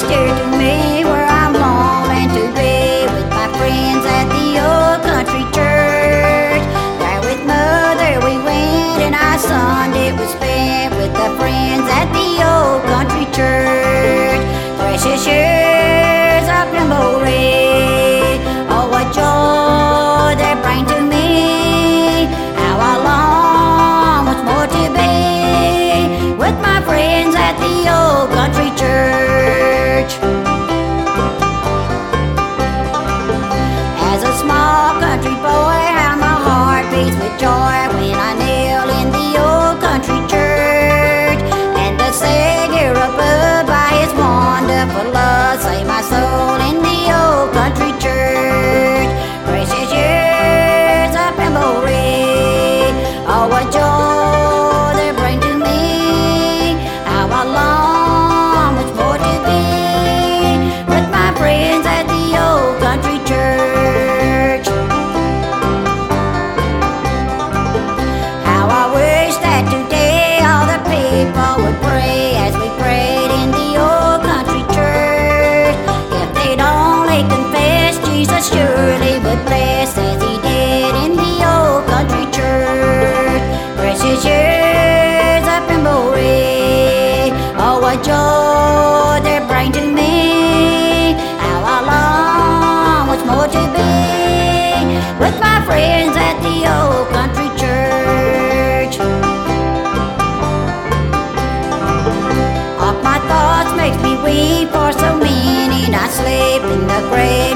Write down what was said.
dear to me, where I'm longing to be with my friends at the old country church. There with Mother we went, and our Sunday was spent with the friends at the old country church. Precious years of memory, oh what joy they bring to me. How I long once more to be with my friends at the old country church. As a small country boy, how my heart beats with joy when I kneel in the old country church, and the Savior above by His wonderful love save my soul in the old country church. Precious years of memory, oh what joy they bring to me. How I long once more to be with my friends at the old country church. How I wish that today all the people would pray as we prayed in the old country church. If they'd only confess, Jesus surely would bless as He did in the old country church. Precious years of memory, oh what joy they bring to me. How I long once more to be with my friends at the old country church. All my thoughts makes me weep, for so many not sleep in the grave.